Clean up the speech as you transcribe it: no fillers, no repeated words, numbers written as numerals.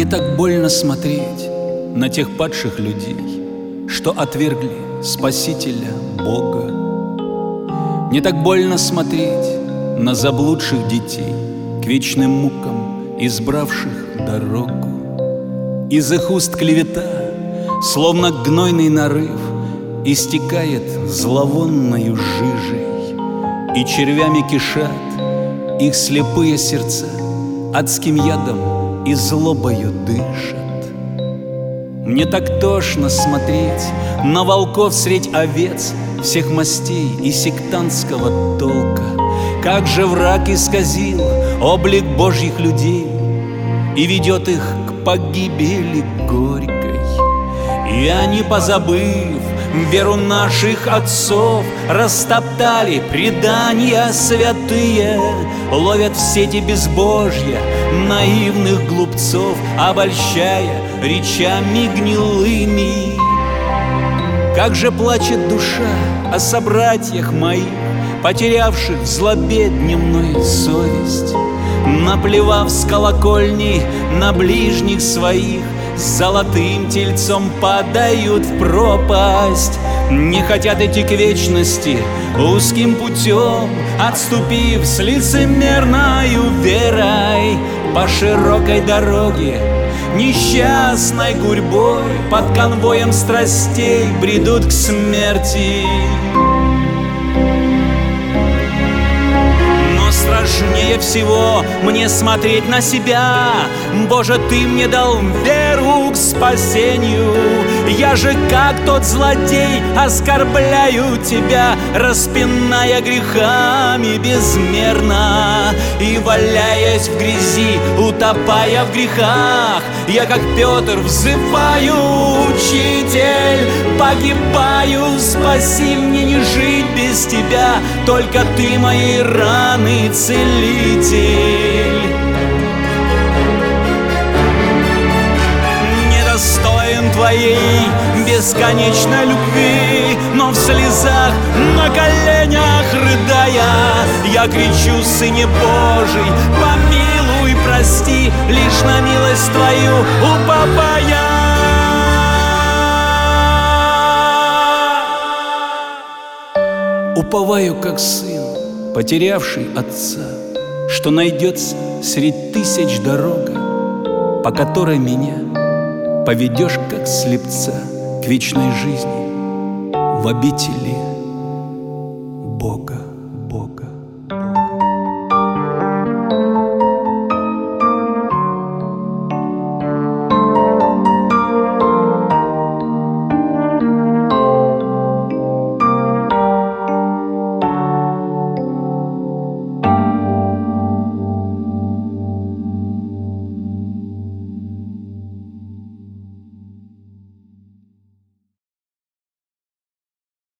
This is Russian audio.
так больно смотреть на тех падших людей, что отвергли Спасителя Бога. Мне так больно смотреть на заблудших детей, к вечным мукам избравших дорогу. Из их уст клевета, словно гнойный нарыв, истекает зловонною жижей, и червями кишат их слепые сердца, адским ядом и злобою дышат. Мне так тошно смотреть на волков средь овец всех мастей и сектантского толка. Как же враг исказил облик Божьих людей и ведет их к погибели горькой. И они, позабыв веру наших отцов, растоптали предания святые, ловят в сети безбожья наивных глупцов, обольщая речами гнилыми. Как же плачет душа о собратьях моих, потерявших в злобе дневной совесть, наплевав с колокольни на ближних своих, с золотым тельцом падают в пропасть. Не хотят идти к вечности узким путем, отступив с лицемерною верой по широкой дороге, несчастной гурьбой под конвоем страстей бредут к смерти. Страшнее всего мне смотреть на себя. Боже, Ты мне дал веру к спасению. Я же, как тот злодей, оскорбляю Тебя, распиная грехами безмерно. И, валяясь в грязи, утопая в грехах, я, как Петр, взываю: Учитель, погибаю, спаси, мне не жить без Тебя, только Ты мои раны целитель. Недостоин Твоей бесконечной любви, но в слезах, на коленях рыдая, я кричу: Сыне Божий, помилуй, прости, лишь на милость Твою уповая. Уповаю, как сын, потерявший отца, что найдется средь тысяч дорога, по которой меня поведешь, как слепца, к вечной жизни в обители